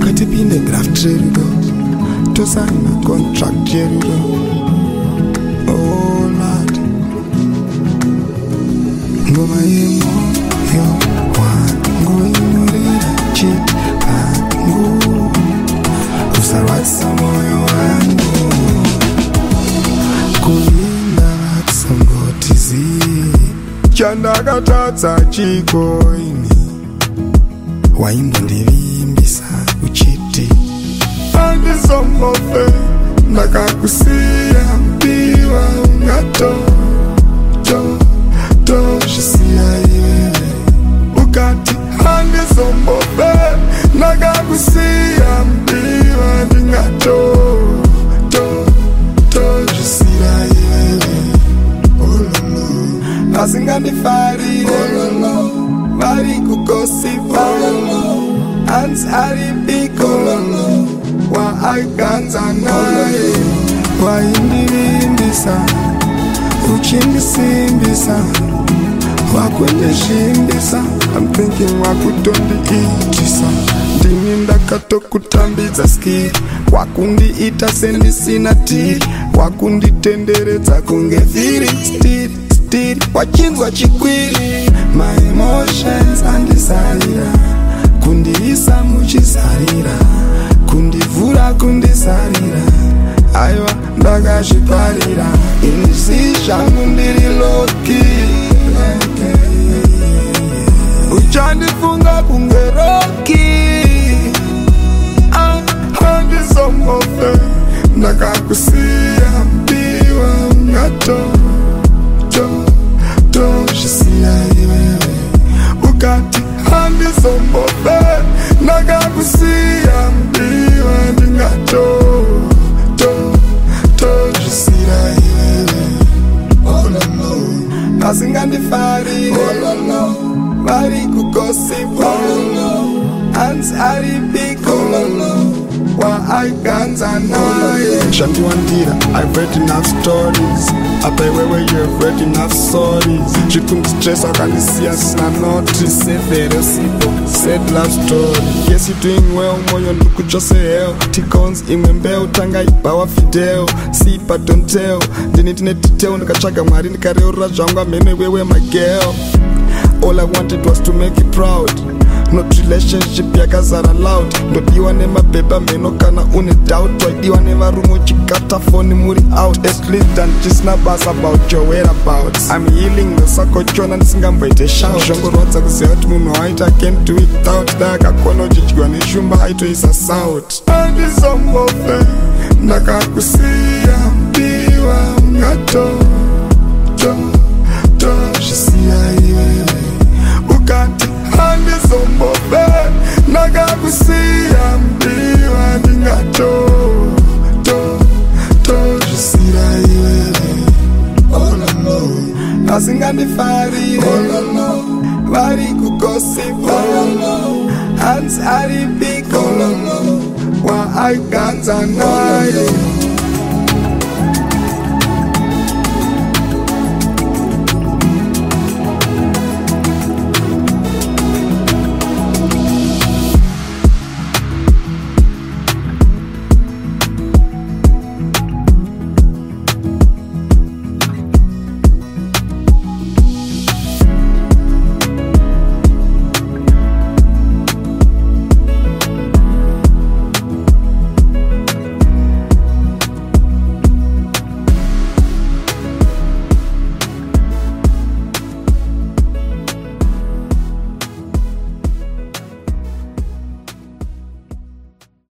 ngatipinde graft rerudo tosaina contract yerudo. Oh Lord, ngoma yemoyo wangu inurira chipangu kusarwatsa moyo wangu kulinda kusongotiziye chandakatadza chikoini waimbondivimbisa uchiti andizombope ndakakusiya mbiwa ungatoshisiya iwe ukati andizombope ndakakusiya mbiwa ndingatoshisiya iwe asingandifarire vari kugosipa hanzi ari biko waaiganza naye waindivimbisa uchindisimbisa wakundishimbisa I'm thinking wakutondiitisa ndini ndakatokutambidza skiri wakundiita sendisina tiri wakunditenderedza kunge vhiri stiri wachinzwa chikwiri my emotions andisarira kundiisa muchisarira kundivhura kundisarira aiwa ndakazviparira inisi zvangu ndiri loki uchandifunga kunge roki andizomofe ndakakusiya mbiwa ungatoshisiya iwewe ukati andizombope ndakakusiya mbiwa ndingatoshisiya iwewe asingandifarire vari kugosipa hanzi ari biko waaiganza naye shandiwandira I've read enough stories apa iwewe you've read enough stories zvikundistress wakandisiya sina noti severo sipo sad love story yes you're doing well moyo ndikutsva sehell ticons imwe mbeu tanga ibhawa fidel see but don't tell ndini tine detail ndikatsvaga mwari ndikareurura zvangu amheno iwewe my girl all I wanted was to make you proud not relationship yakazara loud ndodiwa nemabhebha mheno kana une doubt waidiwa nevarume uchigata foni muri out at least andichisina basa about your whereabouts I'm healing nosakochona ndisingamboite shout zvongorwadza kuziva kuti munhu waita I can't do it without dai akakona uchidyiwa neshumba aitoisa sout andizombofe ndakakusiya mbiwa ungatoshisiya iwewe ukati andizombope ndakakusiya mbiwa ndingatoshisiya iwewe asingandifarire vari kugosipa hanzi ari biko waaiganza naye